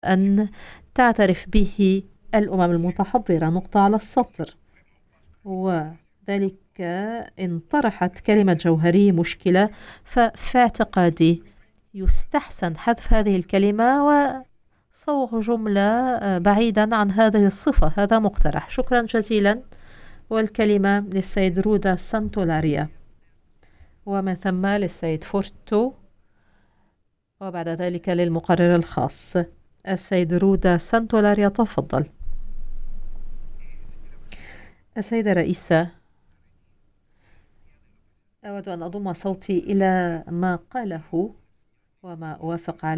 أن تعترف به الأمم المتحضرة نقطة على السطر. وذلك إن طرحت كلمة جوهري مشكلة، ففي اعتقادي يستحسن حذف هذه الكلمة وصوغ جملة بعيدا عن هذه الصفة. هذا مقترح. شكرا جزيلا. والكلمة للسيد رودا سانتولاريا، ومن ثم للسيد فورتو، وبعد ذلك للمقرر الخاص. السيد رودا سانتولاريا، تفضل. السيدة رئيسة، أود أن أضم صوتي إلى ما قاله وما أوافق عليه